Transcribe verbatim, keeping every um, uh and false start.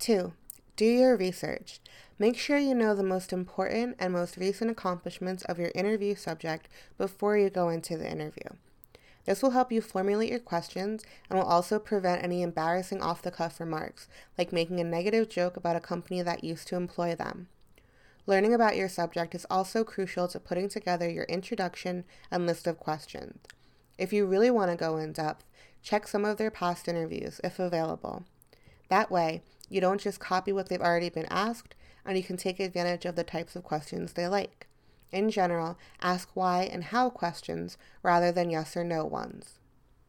two. Do your research. Make sure you know the most important and most recent accomplishments of your interview subject before you go into the interview. This will help you formulate your questions and will also prevent any embarrassing off-the-cuff remarks, like making a negative joke about a company that used to employ them. Learning about your subject is also crucial to putting together your introduction and list of questions. If you really want to go in depth, check some of their past interviews, if available. That way, you don't just copy what they've already been asked, and you can take advantage of the types of questions they like. In general, ask why and how questions rather than yes or no ones.